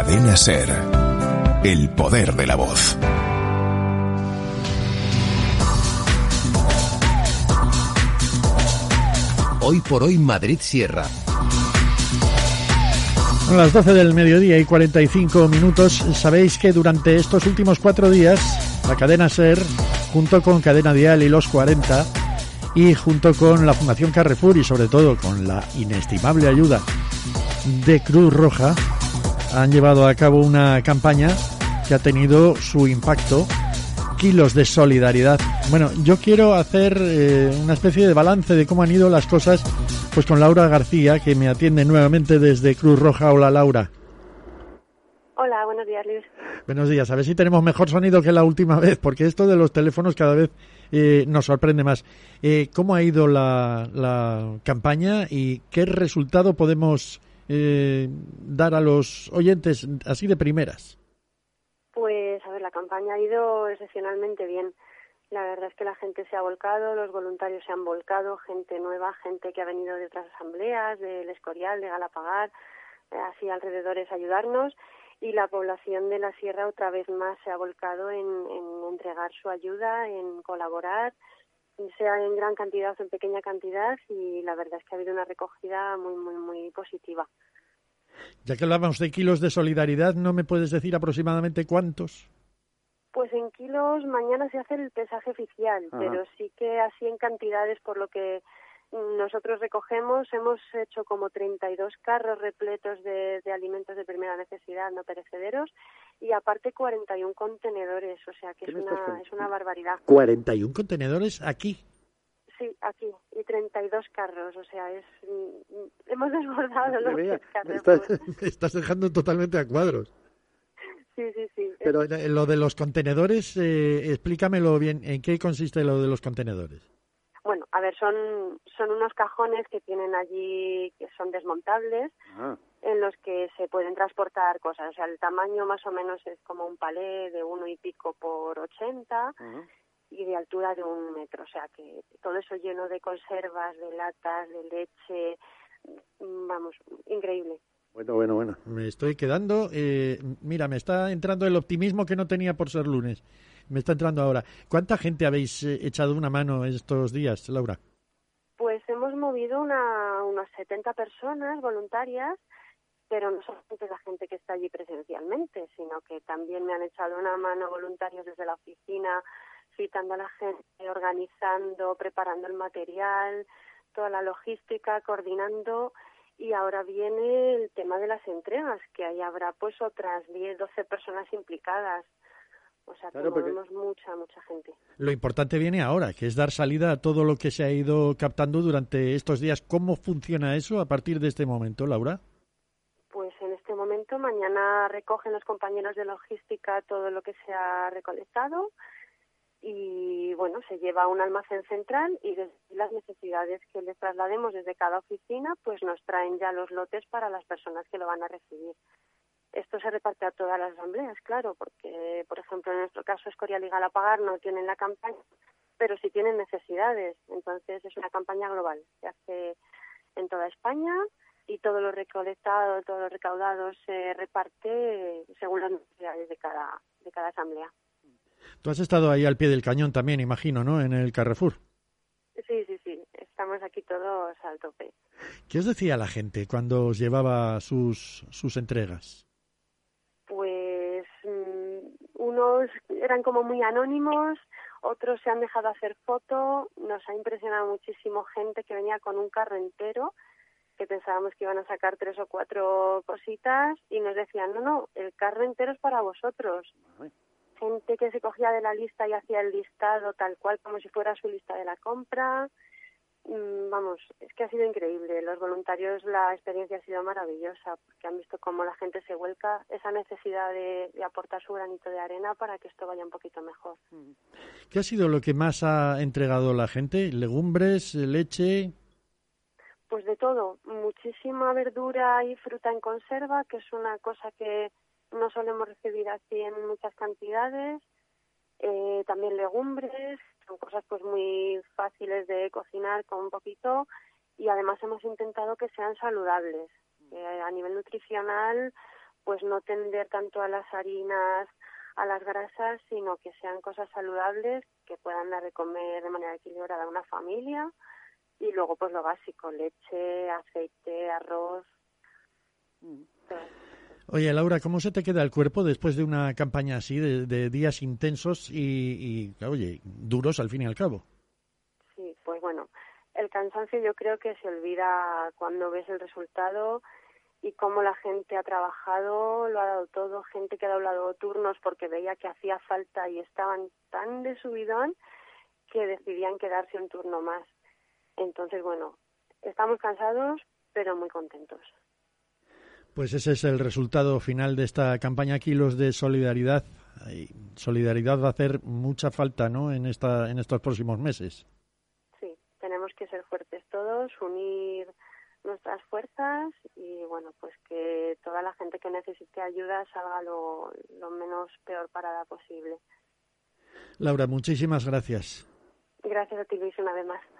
Cadena SER. El poder de la voz. Hoy por hoy Madrid Sierra. A las 12 del mediodía y 45 minutos, sabéis que durante estos últimos 4 días, la cadena SER, junto con Cadena Dial y Los 40, y junto con la Fundación Carrefour y sobre todo con la inestimable ayuda de Cruz Roja, han llevado a cabo una campaña que ha tenido su impacto. Kilos de solidaridad. Bueno, yo quiero hacer una especie de balance de cómo han ido las cosas, pues con Laura García, que me atiende nuevamente desde Cruz Roja. Hola, Laura. Hola, buenos días, Luis. Buenos días. A ver si tenemos mejor sonido que la última vez, porque esto de los teléfonos cada vez nos sorprende más. ¿Cómo ha ido la campaña y qué resultado podemos dar a los oyentes así de primeras? Pues, a ver, la campaña ha ido excepcionalmente bien. La verdad es que la gente se ha volcado, los voluntarios se han volcado, gente nueva, gente que ha venido de otras asambleas, del Escorial, de Galapagar, así alrededores a ayudarnos, y la población de la Sierra otra vez más se ha volcado en entregar su ayuda, en colaborar, sea en gran cantidad o en pequeña cantidad, y la verdad es que ha habido una recogida muy, muy, muy positiva. Ya que hablamos de kilos de solidaridad, ¿no me puedes decir aproximadamente cuántos? Pues en kilos mañana se hace el pesaje oficial, pero sí que así en cantidades, por lo que nosotros recogemos, hemos hecho como 32 carros repletos de alimentos de primera necesidad no perecederos y aparte 41 contenedores, o sea que es una barbaridad. ¿41 contenedores aquí? Sí, aquí, y 32 carros, o sea, hemos desbordado los carros. Estás dejando totalmente a cuadros. Sí. Pero lo de los contenedores, explícamelo bien, ¿en qué consiste lo de los contenedores? Bueno, a ver, son unos cajones que tienen allí, que son desmontables, en los que se pueden transportar cosas. O sea, el tamaño más o menos es como un palé de 1 y pico por 80, y de altura de 1 metro, o sea que todo eso lleno de conservas, de latas, de leche, vamos, increíble. Bueno. Me estoy quedando, mira, me está entrando el optimismo que no tenía por ser lunes, me está entrando ahora. ¿Cuánta gente habéis echado una mano estos días, Laura? Pues hemos movido unas 70 personas voluntarias, pero no solamente la gente que está allí presencialmente, sino que también me han echado una mano voluntarios desde la oficina, citando a la gente, organizando, preparando el material, toda la logística, coordinando, y ahora viene el tema de las entregas, que ahí habrá pues otras 10, 12 personas implicadas, o sea que movemos mucha gente. Lo importante viene ahora, que es dar salida a todo lo que se ha ido captando durante estos días. ¿Cómo funciona eso a partir de este momento, Laura? Pues en este momento, mañana recogen los compañeros de logística todo lo que se ha recolectado, y bueno, se lleva a un almacén central y desde las necesidades que les traslademos desde cada oficina, pues nos traen ya los lotes para las personas que lo van a recibir. Esto se reparte a todas las asambleas, claro, porque, por ejemplo, en nuestro caso Escorial y Galapagar no tienen la campaña, pero sí tienen necesidades. Entonces es una campaña global, se hace en toda España y todo lo recolectado, todo lo recaudado se reparte según las necesidades de cada asamblea. Tú has estado ahí al pie del cañón también, imagino, ¿no?, en el Carrefour. Sí, estamos aquí todos al tope. ¿Qué os decía la gente cuando os llevaba sus entregas? Pues unos eran como muy anónimos, otros se han dejado hacer foto, nos ha impresionado muchísimo gente que venía con un carro entero, que pensábamos que iban a sacar 3 o 4 cositas, y nos decían, no, el carro entero es para vosotros. Gente que se cogía de la lista y hacía el listado tal cual como si fuera su lista de la compra. Vamos, es que ha sido increíble. Los voluntarios, la experiencia ha sido maravillosa porque han visto cómo la gente se vuelca, esa necesidad de aportar su granito de arena para que esto vaya un poquito mejor. ¿Qué ha sido lo que más ha entregado la gente? ¿Legumbres, leche? Pues de todo, muchísima verdura y fruta en conserva, que es una cosa que no solemos recibir así en muchas cantidades, también legumbres, son cosas pues muy fáciles de cocinar con un poquito, y además hemos intentado que sean saludables. A nivel nutricional pues no tender tanto a las harinas, a las grasas, sino que sean cosas saludables que puedan dar de comer de manera equilibrada a una familia. Y luego pues lo básico, leche, aceite, arroz. Todo. Oye, Laura, ¿cómo se te queda el cuerpo después de una campaña así, de días intensos y, oye, duros al fin y al cabo? Sí, pues bueno, el cansancio yo creo que se olvida cuando ves el resultado y cómo la gente ha trabajado, lo ha dado todo, gente que ha doblado turnos porque veía que hacía falta y estaban tan de subidón que decidían quedarse un turno más. Entonces, bueno, estamos cansados, pero muy contentos. Pues ese es el resultado final de esta campaña Kilos de Solidaridad. Y solidaridad va a hacer mucha falta, ¿no?, en estos próximos meses. Sí, tenemos que ser fuertes todos, unir nuestras fuerzas y, bueno, pues que toda la gente que necesite ayuda salga lo menos peor parada posible. Laura, muchísimas gracias. Gracias a ti, Luis, una vez más.